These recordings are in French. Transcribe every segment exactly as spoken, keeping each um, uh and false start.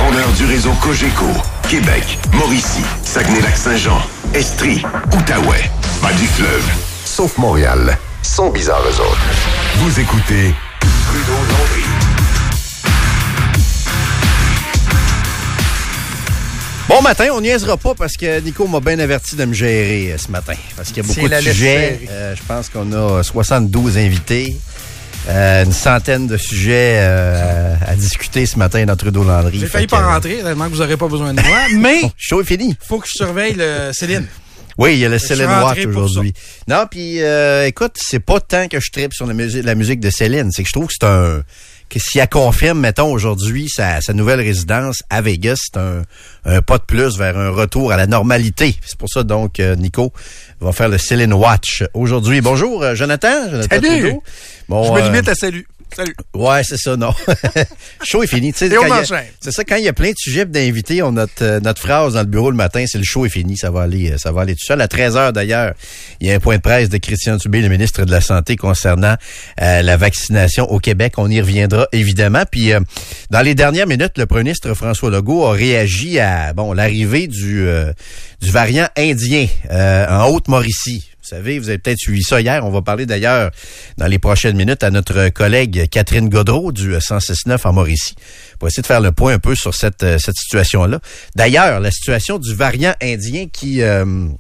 répondeur du réseau Cogeco. Québec, Mauricie, Saguenay-Lac-Saint-Jean, Estrie, Outaouais. Bas du fleuve. Sauf Montréal. Sont bizarres eux autres. Vous écoutez Trudeau-Landry. Bon matin, on niaisera pas parce que Nico m'a bien averti de me gérer euh, ce matin. Parce qu'il y a beaucoup de sujets. Euh, je pense qu'on a soixante-douze invités. Euh, une centaine de sujets euh, à, à discuter ce matin dans Trudeau-Landry. J'ai failli pas que, rentrer, tellement que vous n'aurez pas besoin de moi. Mais bon, chaud est fini. Faut que je surveille le Céline. Oui, il y a le Céline Watch aujourd'hui. Non, puis euh, écoute, c'est pas tant que je tripe sur la musique, la musique de Céline, c'est que je trouve que c'est un... que si elle confirme, mettons, aujourd'hui, sa, sa nouvelle résidence à Vegas, c'est un, un pas de plus vers un retour à la normalité. C'est pour ça, donc, euh, Nico va faire le Céline Watch aujourd'hui. Bonjour, euh, Jonathan. Jonathan Salut! Trudeau. Bon, je me euh, limite à salut. Salut. Ouais, c'est ça, non. Show est fini. Tu sais, Et on quand enchaîne. y a, c'est ça, quand il y a plein de sujets d'invités, on a notre, euh, notre phrase dans le bureau le matin, c'est le show est fini, ça va aller, ça va aller tout seul. À treize heures d'ailleurs, il y a un point de presse de Christian Dubé, le ministre de la Santé, concernant euh, la vaccination au Québec. On y reviendra évidemment. Puis euh, dans les dernières minutes, le premier ministre François Legault a réagi à bon l'arrivée du euh, du variant indien euh, en Haute-Mauricie. Vous savez, vous avez peut-être suivi ça hier. On va parler d'ailleurs dans les prochaines minutes à notre collègue Catherine Gaudreault du cent six neuf en Mauricie pour essayer de faire le point un peu sur cette, cette situation-là. D'ailleurs, la situation du variant indien qui euh,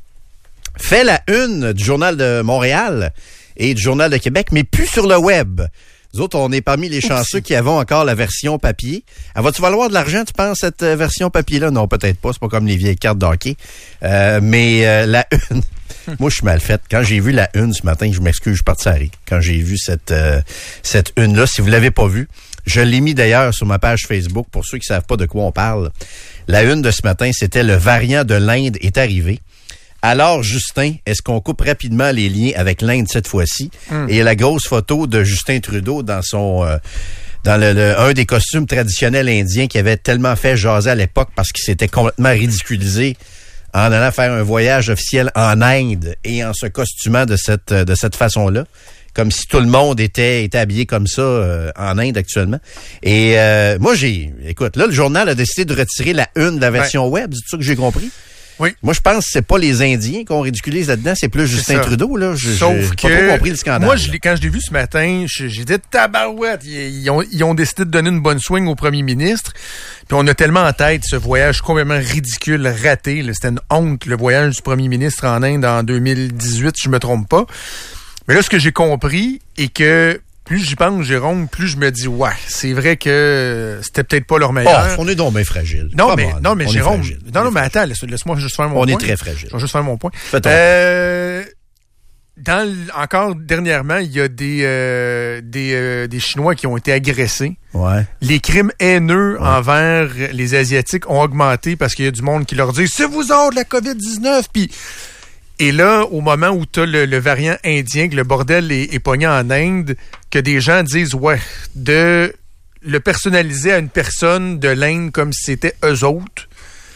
fait la une du Journal de Montréal et du Journal de Québec, mais plus sur le web. Nous autres, on est parmi les chanceux qui avons encore la version papier. Elle va-tu valoir de l'argent, tu penses, cette version papier-là? Non, peut-être pas. C'est pas comme les vieilles cartes d'hockey. Euh, mais euh, la une... Moi, je suis mal faite. Quand j'ai vu la une ce matin, je m'excuse, je suis parti à rire. Quand j'ai vu cette euh, cette une-là, si vous l'avez pas vue, je l'ai mis d'ailleurs sur ma page Facebook pour ceux qui savent pas de quoi on parle. La une de ce matin, c'était le variant de l'Inde est arrivé. Alors, Justin, est-ce qu'on coupe rapidement les liens avec l'Inde cette fois-ci? Mm. Et la grosse photo de Justin Trudeau dans son... Euh, dans le, le un des costumes traditionnels indiens qui avait tellement fait jaser à l'époque parce qu'il s'était complètement ridiculisé en allant faire un voyage officiel en Inde et en se costumant de cette de cette façon-là, comme si tout le monde était était habillé comme ça euh, en Inde actuellement. Et euh, moi, j'ai... Écoute, là, le journal a décidé de retirer la une de la version ouais. web, c'est ça que j'ai compris? Oui. Moi, je pense que c'est pas les Indiens qu'on ridiculise là-dedans, c'est plus Justin ça. Trudeau, là. Je, Sauf j'ai que... pas trop compris le scandale. Moi, je l'ai, quand je l'ai vu ce matin, j'ai dit tabarouette. Ils, ils, ont, ils ont décidé de donner une bonne swing au premier ministre. Puis on a tellement en tête ce voyage complètement ridicule, raté. Là. C'était une honte, le voyage du premier ministre en Inde en deux mille dix-huit, si je me trompe pas. Mais là, ce que j'ai compris est que plus j'y pense, Jérôme, plus je me dis, ouais, c'est vrai que c'était peut-être pas leur meilleur. Oh, on est donc bien fragile. Non, mais, on, non, mais Jérôme, non, non, mais fragile. attends, laisse, laisse-moi juste faire mon on point. On est très fragile. Je vais juste faire mon point. Fais-toi. Euh, dans, encore dernièrement, il y a des, euh, des, euh, des Chinois qui ont été agressés. Ouais. Les crimes haineux ouais. envers les Asiatiques ont augmenté parce qu'il y a du monde qui leur dit, c'est vous autres, la covid dix-neuf, puis et là, au moment où tu as le, le variant indien, que le bordel est, est pogné en Inde, que des gens disent, ouais, de le personnaliser à une personne de l'Inde comme si c'était eux autres,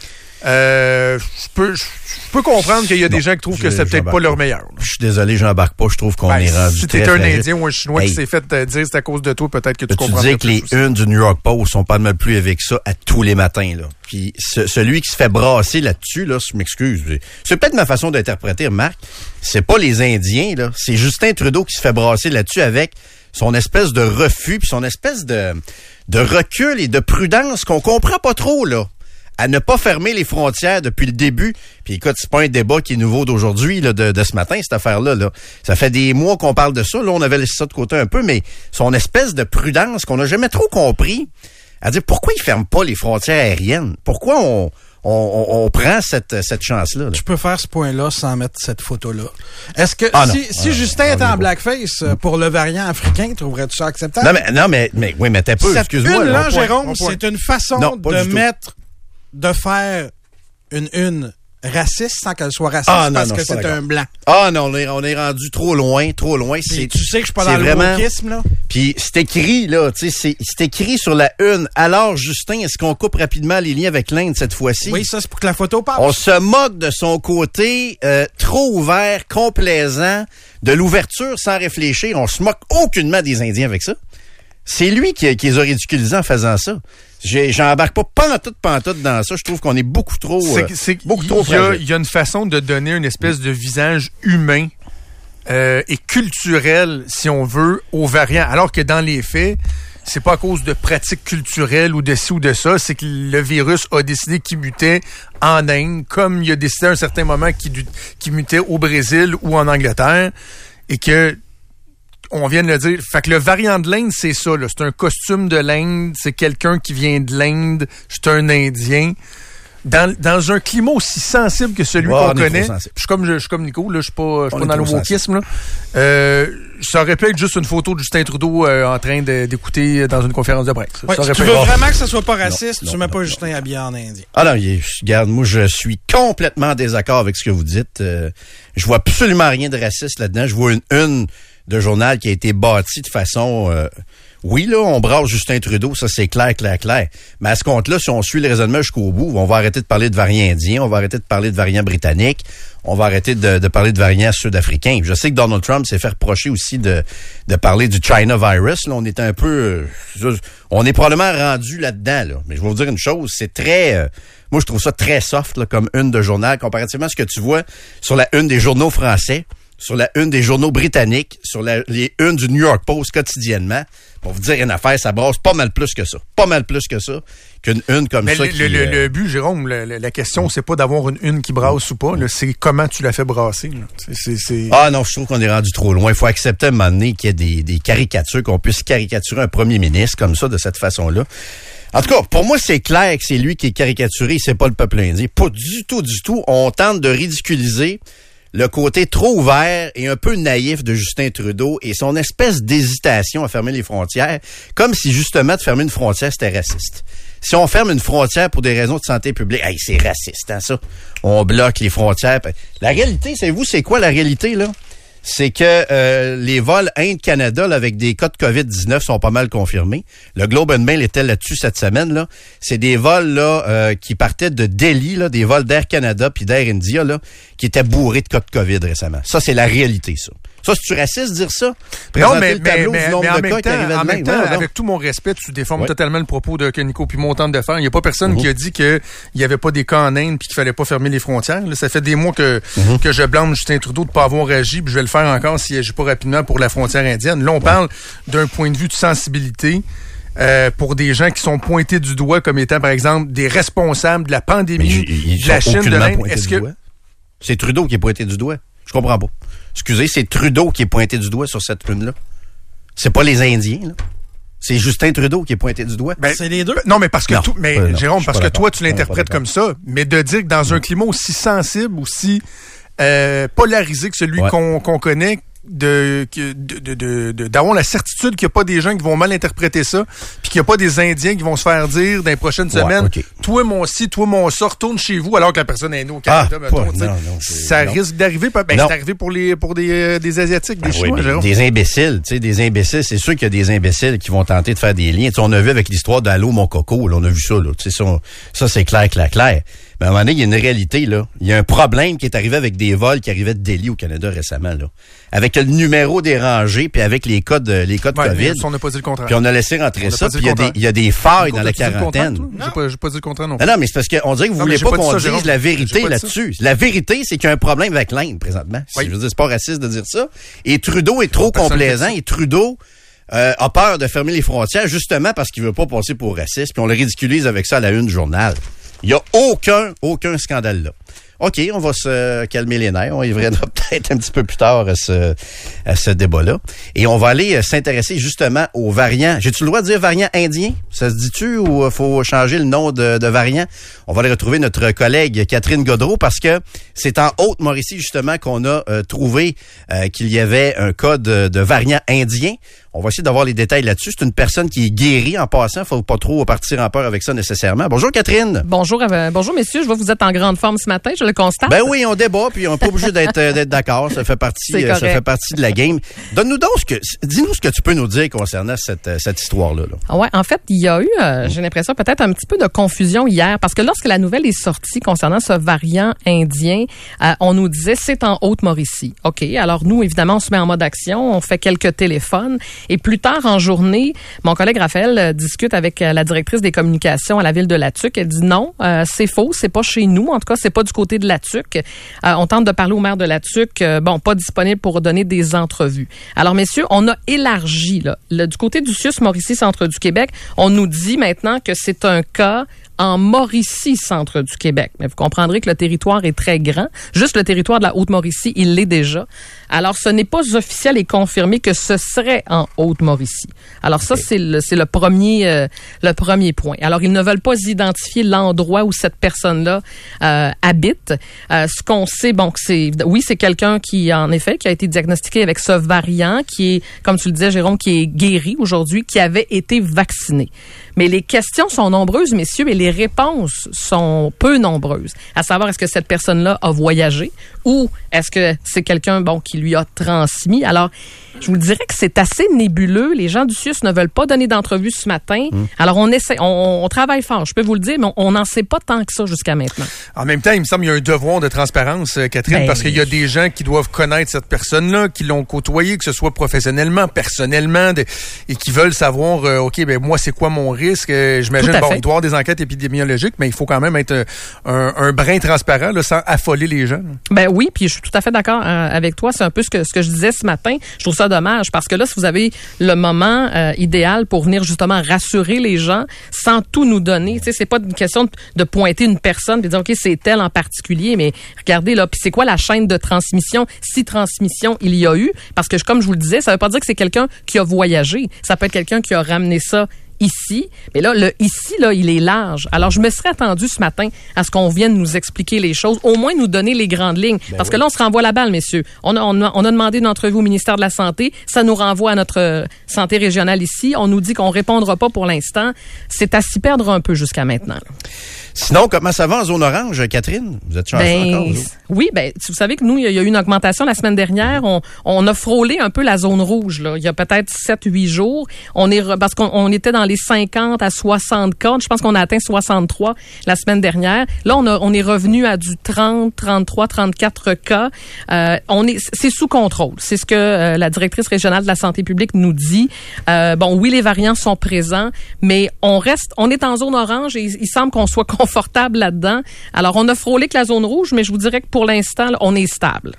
euh, je peux, je peux comprendre qu'il y a bon, des gens qui trouvent que c'est peut-être pas leur meilleur. Je suis désolé, j'embarque pas. Je trouve qu'on ben, est rendu si très t'es un fragile. Indien ou un Chinois hey. qui s'est fait euh, dire c'est à cause de toi, peut-être que tu comprends. Tu dis que les aussi. unes du New York Post sont pas mal plus avec ça à tous les matins, là. Puis ce, celui qui se fait brasser là-dessus, là, je m'excuse. C'est peut-être ma façon d'interpréter, Marc. C'est pas les Indiens, là. C'est Justin Trudeau qui se fait brasser là-dessus avec son espèce de refus puis son espèce de, de recul et de prudence qu'on comprend pas trop, là. À ne pas fermer les frontières depuis le début. Puis écoute, c'est pas un débat qui est nouveau d'aujourd'hui, là, de, de ce matin, cette affaire-là. Là. Ça fait des mois qu'on parle de ça. Là, on avait laissé ça de côté un peu, mais son espèce de prudence qu'on n'a jamais trop compris, à dire pourquoi il ferme pas les frontières aériennes? Pourquoi on, on, on, on prend cette, cette chance-là? Là? Je peux faire ce point-là sans mettre cette photo-là. Est-ce que ah, si, si ah, Justin ah, était en blackface euh, pour le variant africain, trouverais-tu ça acceptable? Non, mais, non, mais, mais oui, mais t'as peu, excuse-moi. Une, là, là, Jérôme, c'est une façon non, de mettre... de faire une une raciste sans qu'elle soit raciste ah, non, parce non, que c'est un blanc. Ah non, on est, on est rendu trop loin, trop loin. C'est, tu sais que je suis pas dans vraiment, le wokisme, là. Puis c'est écrit, là, tu sais, c'est, c'est écrit sur la une. Alors, Justin, est-ce qu'on coupe rapidement les liens avec l'Inde cette fois-ci? Oui, ça, c'est pour que la photo passe. On se moque de son côté euh, trop ouvert, complaisant, de l'ouverture sans réfléchir. On se moque aucunement des Indiens avec ça. C'est lui qui, qui les a ridiculisés en faisant ça. J'ai, j'embarque pas pantoute, pantoute dans ça. Je trouve qu'on est beaucoup trop, c'est, c'est, euh, beaucoup trop fragile. Il y a une façon de donner une espèce de visage humain euh, et culturel, si on veut, aux variants. Alors que dans les faits, c'est pas à cause de pratiques culturelles ou de ci ou de ça, c'est que le virus a décidé qu'il mutait en Inde, comme il a décidé à un certain moment qu'il, qu'il mutait au Brésil ou en Angleterre, et que on vient de le dire. Fait que le variant de l'Inde, c'est ça, là. C'est un costume de l'Inde, c'est quelqu'un qui vient de l'Inde, c'est un Indien. Dans, dans un climat aussi sensible que celui wow, qu'on connaît, je suis comme, je, je suis comme Nico, là, je suis pas, je suis pas dans le wokisme, là. Euh, ça aurait pu être juste une photo de Justin Trudeau euh, en train de, d'écouter dans une conférence de presse. Ouais, ça si tu veux être... vraiment que ça soit pas raciste, non, tu non, mets non, pas non. Justin habillé en Indien. Ah non, regarde, moi, je suis complètement en désaccord avec ce que vous dites. Euh, je vois absolument rien de raciste là-dedans. Je vois une une de journal qui a été bâti de façon... Euh, oui, là, on brasse Justin Trudeau, ça c'est clair, clair, clair. Mais à ce compte-là, si on suit le raisonnement jusqu'au bout, on va arrêter de parler de variants indiens, on va arrêter de parler de variants britanniques, on va arrêter de, de parler de variants sud-africains. Je sais que Donald Trump s'est fait reprocher aussi de, de parler du China virus. Là, on est un peu... Euh, on est probablement rendu là-dedans, là. Mais je vais vous dire une chose, c'est très... Euh, moi, je trouve ça très soft là, comme une de journal, comparativement à ce que tu vois sur la une des journaux français, sur la une des journaux britanniques, sur la, les unes du New York Post quotidiennement. Pour vous dire une affaire, ça brasse pas mal plus que ça. Pas mal plus que ça qu'une une comme mais ça. Le, qui, le, euh... le but, Jérôme, la, la question, c'est pas d'avoir une une qui brasse ou pas. Là, c'est comment tu la fais brasser. Là. C'est, c'est, c'est... Ah non, je trouve qu'on est rendu trop loin. Il faut accepter à un moment donné qu'il y ait des, des caricatures, qu'on puisse caricaturer un premier ministre comme ça, de cette façon-là. En tout cas, pour moi, c'est clair que c'est lui qui est caricaturé, c'est pas le peuple indien. Pas du tout, du tout. On tente de ridiculiser le côté trop ouvert et un peu naïf de Justin Trudeau et son espèce d'hésitation à fermer les frontières, comme si justement de fermer une frontière, c'était raciste. Si on ferme une frontière pour des raisons de santé publique, hey, c'est raciste, hein, ça. On bloque les frontières. La réalité, savez-vous, c'est quoi la réalité, là? C'est que euh, les vols Inde-Canada là, avec des cas de covid dix-neuf sont pas mal confirmés. Le Globe and Mail était là-dessus cette semaine. Là. C'est des vols là euh, qui partaient de Delhi, là, des vols d'Air Canada puis d'Air India là, qui étaient bourrés de cas de COVID récemment. Ça, c'est la réalité, ça. Ça, c'est-tu raciste de dire ça? Présenter non, mais, le tableau mais, du nombre mais en de même cas temps, qui en même temps, ouais, avec tout mon respect, tu déformes ouais. totalement le propos de que Nico Pimon tente de faire. Il n'y a pas personne mm-hmm. qui a dit qu'il n'y avait pas des cas en Inde puis qu'il fallait pas fermer les frontières. Là, ça fait des mois que, mm-hmm. que je blâme Justin Trudeau de pas avoir réagi, puis je vais le faire encore s'il n'agit pas rapidement pour la frontière indienne. Là, on ouais. parle d'un point de vue de sensibilité. Euh, pour des gens qui sont pointés du doigt comme étant, par exemple, des responsables de la pandémie de la Chine, de l'Inde. Est-ce que... C'est Trudeau qui est pointé du doigt. Je comprends pas. Excusez, c'est Trudeau qui est pointé du doigt sur cette une-là. C'est pas les Indiens, là. C'est Justin Trudeau qui est pointé du doigt. Ben, c'est les deux. Non, mais parce que non. tout, mais euh, non, Jérôme, parce que toi, tu l'interprètes comme ça. Mais de dire que dans non. un climat aussi sensible, aussi euh, polarisé que celui ouais. qu'on, qu'on connaît, de, de, de, de, de, d'avoir la certitude qu'il n'y a pas des gens qui vont mal interpréter ça, puis qu'il n'y a pas des Indiens qui vont se faire dire dans les prochaines ouais, semaines, okay. toi mon ci, toi mon ça, retourne chez vous, alors que la personne est née au Canada. Ah, mettons, non, non, ça non. risque d'arriver. Ben, c'est arrivé pour les pour des, euh, des Asiatiques, des ah, Chinois, oui, Jérôme. Des imbéciles, tu sais, des imbéciles. C'est sûr qu'il y a des imbéciles qui vont tenter de faire des liens. T'sais, on a vu avec l'histoire d'Allô mon coco, là, on a vu ça, là. Ça, ça, c'est clair, clair, clair. Mais à un moment donné, il y a une réalité, là. Il y a un problème qui est arrivé avec des vols qui arrivaient de Delhi au Canada récemment, là. Avec le numéro dérangé, puis avec les codes, les codes ouais, COVID. On n'a pas dit le contraire. Puis on a laissé rentrer on ça, puis il y a des, il y a des failles dans la quarantaine. J'ai pas, j'ai pas dit le contraire non plus. Non, non, mais c'est parce qu'on dirait que vous non, voulez pas, pas qu'on ça, dise la vérité là-dessus. La vérité, c'est qu'il y a un problème avec l'Inde, présentement. Oui. Je veux dire, c'est pas raciste de dire ça. Et Trudeau est trop complaisant, et Trudeau, Euh, a peur de fermer les frontières justement parce qu'il veut pas passer pour raciste, puis on le ridiculise avec ça à la une du journal. Il y a aucun, aucun scandale là. OK, on va se calmer les nerfs. On y reviendra peut-être un petit peu plus tard à ce, à ce débat-là. Et on va aller euh, s'intéresser justement aux variants. J'ai-tu le droit de dire variant indien? Ça se dit-tu ou euh, faut changer le nom de, de variant? On va aller retrouver notre collègue Catherine Gaudreault parce que c'est en Haute-Mauricie justement qu'on a euh, trouvé euh, qu'il y avait un cas de, de variant indien. On va essayer d'avoir les détails là-dessus. C'est une personne qui est guérie en passant. Faut pas trop partir en peur avec ça nécessairement. Bonjour Catherine. Bonjour, euh, bonjour messieurs. Je vois que vous êtes en grande forme ce matin. Je le constate. Ben oui, on débat puis on n'est pas obligé d'être d'être d'accord. Ça fait partie, euh, ça fait partie de la game. Donne-nous donc ce que, dis-nous ce que tu peux nous dire concernant cette cette histoire-là. Là. Ouais, en fait, il y a eu, euh, j'ai l'impression peut-être un petit peu de confusion hier parce que lorsque la nouvelle est sortie concernant ce variant indien, euh, on nous disait c'est en Haute-Mauricie. Ok, alors nous évidemment on se met en mode action, on fait quelques téléphones. Et plus tard en journée, mon collègue Raphaël euh, discute avec euh, la directrice des communications à la ville de Latuc. Elle dit non, euh, c'est faux, c'est pas chez nous. En tout cas, c'est pas du côté de Latuc. Euh, on tente de parler au maire de Latuc. Euh, bon, pas disponible pour donner des entrevues. Alors, messieurs, on a élargi, là. Le, du côté du C I U S Mauricie, Centre du Québec, on nous dit maintenant que c'est un cas en Mauricie, centre du Québec. Mais vous comprendrez que le territoire est très grand. Juste le territoire de la Haute-Mauricie, il l'est déjà. Alors, ce n'est pas officiel et confirmé que ce serait en Haute-Mauricie. Alors, ça, c'est le, c'est le premier, euh, le premier point. Alors, ils ne veulent pas identifier l'endroit où cette personne-là euh, habite. Euh, ce qu'on sait, bon, c'est, oui, c'est quelqu'un qui, en effet, qui a été diagnostiqué avec ce variant, qui est, comme tu le disais, Jérôme, qui est guéri aujourd'hui, qui avait été vacciné. Mais les questions sont nombreuses, messieurs, et les réponses sont peu nombreuses. À savoir, est-ce que cette personne-là a voyagé ou est-ce que c'est quelqu'un, bon, qui lui a transmis? Alors, je vous dirais que c'est assez nébuleux. Les gens du C I U S ne veulent pas donner d'entrevue ce matin. Mmh. Alors, on essaie, on, on travaille fort, je peux vous le dire, mais on n'en sait pas tant que ça jusqu'à maintenant. En même temps, il me semble qu'il y a un devoir de transparence, Catherine, ben, parce qu'il y a des gens qui doivent connaître cette personne-là, qui l'ont côtoyée, que ce soit professionnellement, personnellement, de, et qui veulent savoir, euh, OK, ben moi, c'est quoi mon risque? Euh, j'imagine, bon, il doit y avoir des enquêtes épidémiologiques, mais il faut quand même être un, un brin transparent, là, sans affoler les gens. Ben oui, puis je suis tout à fait d'accord euh, avec toi. C'est un peu ce que, ce que je disais ce matin. Je trouve ça dommage parce que là, si vous avez le moment euh, idéal pour venir justement rassurer les gens sans tout nous donner, tu sais, c'est pas une question de, de pointer une personne et de dire, OK, c'est elle en particulier, mais regardez là, puis c'est quoi la chaîne de transmission, si transmission il y a eu? Parce que, comme je vous le disais, ça veut pas dire que c'est quelqu'un qui a voyagé. Ça peut être quelqu'un qui a ramené ça ici, mais là, le ici, là, il est large. Alors, je me serais attendu ce matin à ce qu'on vienne nous expliquer les choses, au moins nous donner les grandes lignes. Ben parce oui. que là, on se renvoie la balle, messieurs. On a, on a, on a demandé une entrevue au ministère de la Santé. Ça nous renvoie à notre euh, santé régionale ici. On nous dit qu'on répondra pas pour l'instant. C'est à s'y perdre un peu jusqu'à maintenant. Sinon, comment ça va en zone orange, Catherine? Vous êtes chanceuse ben, encore? Vous? Oui, ben, vous savez que nous, il y a eu une augmentation la semaine dernière. On, on a frôlé un peu la zone rouge, là. Il y a peut-être sept, huit jours. On est, parce qu'on on était dans les cinquante à soixante cas. Je pense qu'on a atteint soixante-trois la semaine dernière. Là, on a, on est revenu à du trente, trente-trois, trente-quatre cas. Euh, on est, c'est sous contrôle. C'est ce que euh, la directrice régionale de la santé publique nous dit. Euh, bon, oui, les variants sont présents, mais on reste, on est en zone orange et il, il semble qu'on soit confortable là-dedans. Alors, on a frôlé que la zone rouge, mais je vous dirais que pour l'instant, là, on est stable.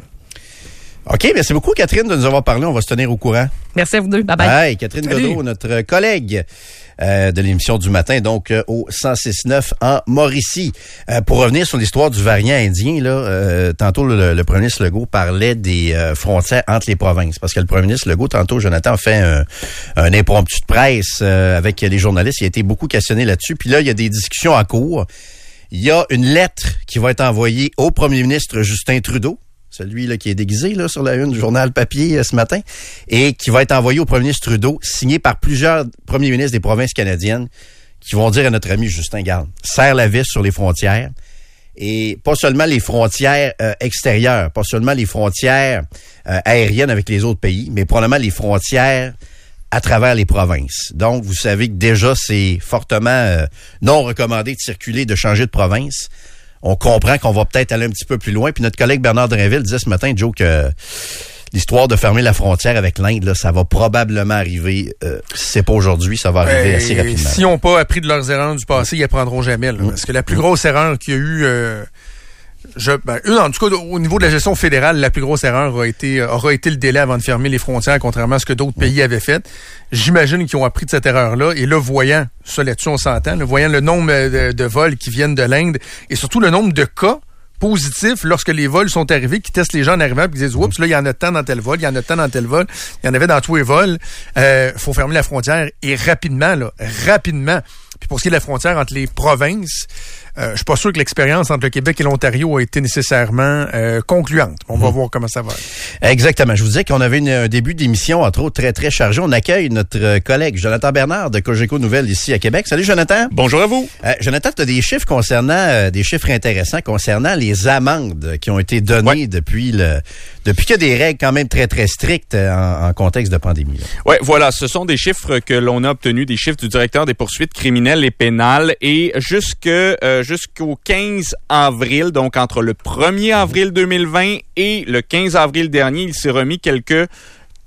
OK, merci beaucoup, Catherine, de nous avoir parlé. On va se tenir au courant. Merci à vous deux. Bye-bye. Hey, Catherine Salut. Godreau, notre collègue euh, de l'émission du matin, donc euh, au cent six neuf en Mauricie. Euh, pour revenir sur l'histoire du variant indien, là, euh, tantôt le, le premier ministre Legault parlait des euh, frontières entre les provinces. Parce que le premier ministre Legault, tantôt, Jonathan, a fait un, un impromptu de presse euh, avec les journalistes. Il a été beaucoup questionné là-dessus. Puis là, il y a des discussions en cours. Il y a une lettre qui va être envoyée au premier ministre Justin Trudeau, celui là qui est déguisé là sur la une du journal papier euh, ce matin, et qui va être envoyé au premier ministre Trudeau, signé par plusieurs premiers ministres des provinces canadiennes, qui vont dire à notre ami Justin, garde, serre la vis sur les frontières, et pas seulement les frontières euh, extérieures, pas seulement les frontières euh, aériennes avec les autres pays, mais probablement les frontières à travers les provinces. Donc, vous savez que déjà, c'est fortement euh, non recommandé de circuler, de changer de province. On comprend qu'on va peut-être aller un petit peu plus loin. Puis notre collègue Bernard Drinville disait ce matin, Joe, que l'histoire de fermer la frontière avec l'Inde, là, ça va probablement arriver. Euh, si c'est pas aujourd'hui, ça va arriver euh, assez rapidement. S'ils n'ont pas appris de leurs erreurs du passé, ils apprendront jamais. Là, mmh. Parce que la plus grosse erreur qu'il y a eu... Euh, Je, ben, eux, en tout cas, au niveau de la gestion fédérale, la plus grosse erreur aura été, aura été le délai avant de fermer les frontières, contrairement à ce que d'autres pays avaient fait. J'imagine qu'ils ont appris de cette erreur-là. Et là, voyant, ça là-dessus, on s'entend, là, voyant le nombre de, de vols qui viennent de l'Inde et surtout le nombre de cas positifs lorsque les vols sont arrivés, qui testent les gens en arrivant, puis qui disent, oups, là, il y en a tant dans tel vol, il y en a tant dans tel vol, il y en avait dans tous les vols. Euh, faut fermer la frontière et rapidement, là, rapidement. Puis pour ce qui est de la frontière entre les provinces, Euh, je suis pas sûr que l'expérience entre le Québec et l'Ontario a été nécessairement euh, concluante. On va mmh. voir comment ça va. Exactement. Je vous disais qu'on avait une, un début d'émission, entre autres, très, très chargé. On accueille notre collègue Jonathan Bernard de Cogeco Nouvelles ici à Québec. Salut, Jonathan. Bonjour à vous. Euh, Jonathan, tu as des chiffres concernant, euh, des chiffres intéressants concernant les amendes qui ont été données ouais. depuis le, depuis qu'il y a des règles quand même très, très strictes en, en contexte de pandémie. Oui, voilà. Ce sont des chiffres que l'on a obtenus, des chiffres du directeur des poursuites criminelles et pénales, et jusque, euh, jusqu'au quinze avril, donc entre le premier avril deux mille vingt et le quinze avril dernier, il s'est remis quelques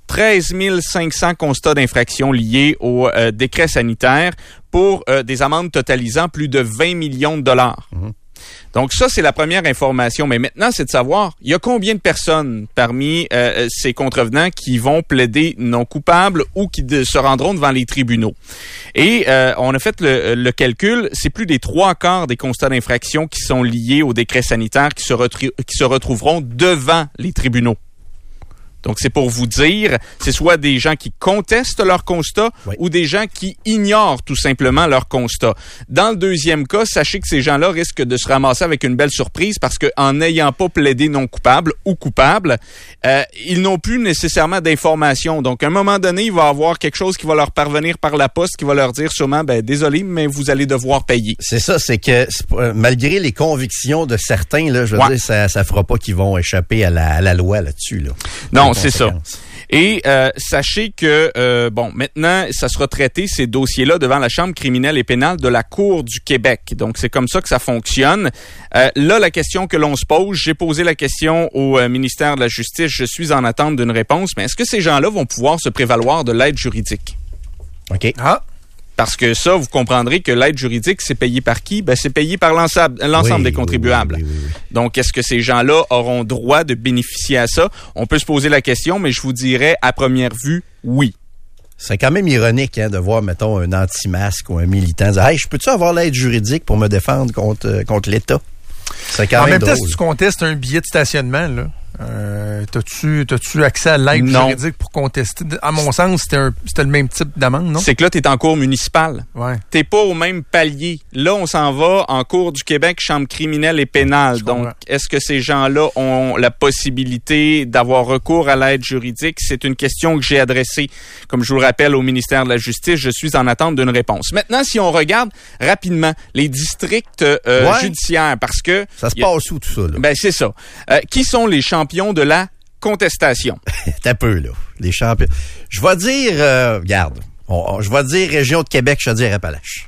treize mille cinq cents constats d'infraction liés au euh, décret sanitaire pour euh, des amendes totalisant plus de vingt millions de dollars. Mmh. Donc ça, c'est la première information. Mais maintenant, c'est de savoir, il y a combien de personnes parmi euh, ces contrevenants qui vont plaider non coupables ou qui de, se rendront devant les tribunaux. Et euh, on a fait le, le calcul, c'est plus des trois quarts des constats d'infraction qui sont liés au décret sanitaire qui se, retru- qui se retrouveront devant les tribunaux. Donc, c'est pour vous dire, c'est soit des gens qui contestent leur constat oui. ou des gens qui ignorent tout simplement leur constat. Dans le deuxième cas, sachez que ces gens-là risquent de se ramasser avec une belle surprise parce qu'en n'ayant pas plaidé non coupable ou coupable, euh, ils n'ont plus nécessairement d'informations. Donc, à un moment donné, il va y avoir quelque chose qui va leur parvenir par la poste, qui va leur dire sûrement, ben désolé, mais vous allez devoir payer. C'est ça, c'est que c'est, malgré les convictions de certains, là, je veux ouais. dire, ça, ça fera pas qu'ils vont échapper à la, à la loi là-dessus, là. Non, c'est ça. Et euh, sachez que, euh, bon, maintenant, ça sera traité, ces dossiers-là, devant la Chambre criminelle et pénale de la Cour du Québec. Donc, c'est comme ça que ça fonctionne. Euh, là, la question que l'on se pose, j'ai posé la question au euh, ministère de la Justice, je suis en attente d'une réponse, mais est-ce que ces gens-là vont pouvoir se prévaloir de l'aide juridique? OK. Ah! Parce que ça, vous comprendrez que l'aide juridique, c'est payé par qui? Ben, c'est payé par l'ensemble, l'ensemble oui, des contribuables. Oui, oui, oui, oui. Donc, est-ce que ces gens-là auront droit de bénéficier à ça? On peut se poser la question, mais je vous dirais, à première vue, oui. C'est quand même ironique hein, de voir, mettons, un anti-masque ou un militant dire « Hey, je peux-tu avoir l'aide juridique pour me défendre contre, contre l'État? » C'est quand en même, même drôle. temps, si tu contestes un billet de stationnement, là, euh, t'as-tu, t'as-tu accès à l'aide non. juridique pour contester? À mon sens, c'était, un, c'était le même type d'amende, non? C'est que là, t'es en cour municipale. Ouais. T'es pas au même palier. Là, on s'en va en Cour du Québec, Chambre criminelle et pénale. Donc, est-ce que ces gens-là ont la possibilité d'avoir recours à l'aide juridique? C'est une question que j'ai adressée, comme je vous le rappelle, au ministère de la Justice. Je suis en attente d'une réponse. Maintenant, si on regarde rapidement les districts euh, ouais. judiciaires, parce que... Ça se passe où tout ça, là? Ben, c'est ça. Euh, qui sont les champions de la contestation? T'as peu, là. Les champions. Je vais dire, euh, regarde, on, on, je vais dire région de Québec, je vais dire Appalaches.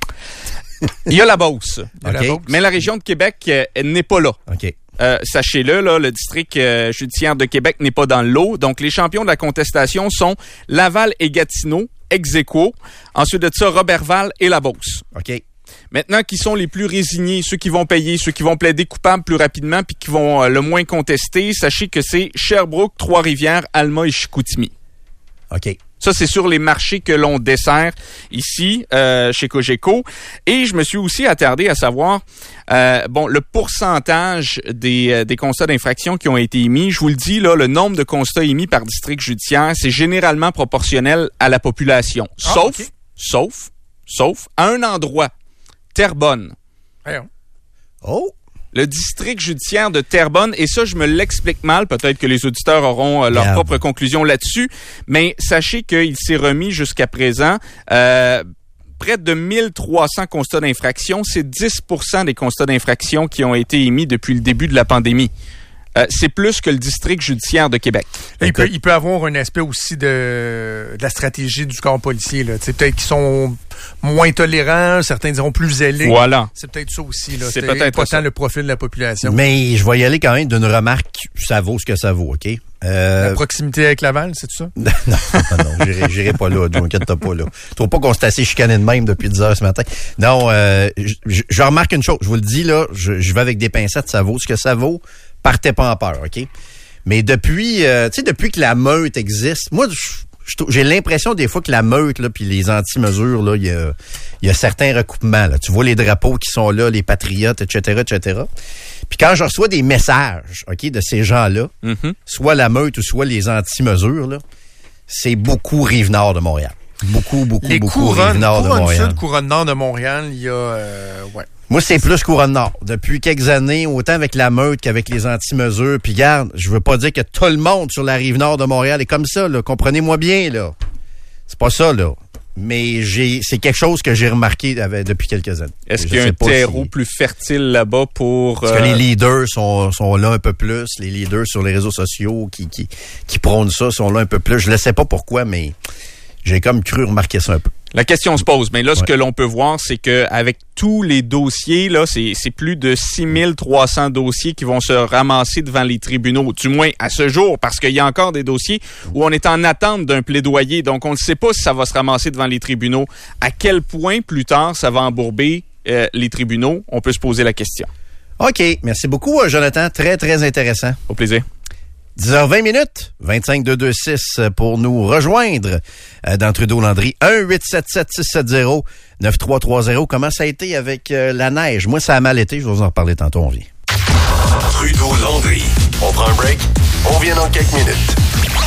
Il y a la Beauce. Okay. La Beauce. Mais la région de Québec euh, n'est pas là. OK. Euh, sachez-le, là, le district euh, judiciaire de Québec n'est pas dans le lot. Donc, les champions de la contestation sont Laval et Gatineau, ex aequo. Ensuite de ça, Robertval et la Beauce. OK. Maintenant, qui sont les plus résignés, ceux qui vont payer, ceux qui vont plaider coupable plus rapidement puis qui vont euh, le moins contester, sachez que c'est Sherbrooke, Trois-Rivières, Alma et Chicoutimi. OK. Ça, c'est sur les marchés que l'on dessert ici, euh, chez Cogeco. Et je me suis aussi attardé à savoir, euh, bon, le pourcentage des, euh, des constats d'infraction qui ont été émis. Je vous le dis, là, le nombre de constats émis par district judiciaire, c'est généralement proportionnel à la population. Ah, sauf, okay. sauf, sauf, à un endroit. Terrebonne. Oh! Le district judiciaire de Terrebonne, et ça, je me l'explique mal, peut-être que les auditeurs auront euh, leur Merde. propre conclusion là-dessus, mais sachez qu'il s'est remis jusqu'à présent euh, près de mille trois cents constats d'infraction. C'est dix pour cent des constats d'infraction qui ont été émis depuis le début de la pandémie. Euh, c'est plus que le district judiciaire de Québec. Là, il, peut, il peut avoir un aspect aussi de, de la stratégie du corps policier. Là. Peut-être qu'ils sont moins tolérants, certains diront plus zélés. Voilà. C'est peut-être ça aussi. Là. C'est, c'est peut-être pas ça. tant le profil de la population. Mais je vais y aller quand même d'une remarque, ça vaut ce que ça vaut, OK? Euh... La proximité avec Laval, c'est tout ça? non, non, non, j'irai, j'irai pas là, Joe, inquiète-toi pas là. Je trouve pas qu'on s'est assez chicané de même depuis dix heures ce matin. Non, euh, je, je remarque une chose, je vous le dis là, je, je vais avec des pincettes, ça vaut ce que ça vaut. Partez pas en peur, OK? Mais depuis, euh, tu sais, depuis que la meute existe, moi, je, je, j'ai l'impression des fois que la meute, là, puis les anti-mesures, là, il y a, il y a certains recoupements, là. Tu vois les drapeaux qui sont là, les patriotes, et cetera, et cetera. Puis quand je reçois des messages, OK, de ces gens-là, mm-hmm. soit la meute ou soit les anti-mesures, là, c'est beaucoup Rive-Nord de Montréal. Beaucoup, beaucoup, les beaucoup couronnes, Rive-Nord de Montréal. Sud, couronne nord de Montréal, il y a, euh, ouais. Moi, c'est plus couronne nord. Depuis quelques années, autant avec la meute qu'avec les anti-mesures. Puis garde, je veux pas dire que tout le monde sur la rive nord de Montréal est comme ça, là. Comprenez-moi bien, là. C'est pas ça, là. Mais j'ai, c'est quelque chose que j'ai remarqué avec, depuis quelques années. Est-ce qu'il y a un terreau si... plus fertile là-bas pour... Parce euh... que les leaders sont, sont là un peu plus. Les leaders sur les réseaux sociaux qui, qui, qui prônent ça sont là un peu plus. Je ne sais pas pourquoi, mais... J'ai comme cru remarquer ça un peu. La question se pose, mais là, ce ouais. que l'on peut voir, c'est que avec tous les dossiers, là, c'est, c'est plus de six mille trois cents dossiers qui vont se ramasser devant les tribunaux, du moins à ce jour, parce qu'il y a encore des dossiers où on est en attente d'un plaidoyer, donc on ne sait pas si ça va se ramasser devant les tribunaux. À quel point, plus tard, ça va embourber euh, les tribunaux? On peut se poser la question. OK. Merci beaucoup, Jonathan. Très, très intéressant. Au plaisir. dix heures vingt minutes, vingt-cinq deux deux six pour nous rejoindre euh, dans Trudeau-Landry. un huit sept sept six sept zéro neuf trois trois zéro. Comment ça a été avec euh, la neige? Moi, ça a mal été. Je vais vous en reparler tantôt. On vient. Trudeau-Landry. On prend un break. On vient dans quelques minutes.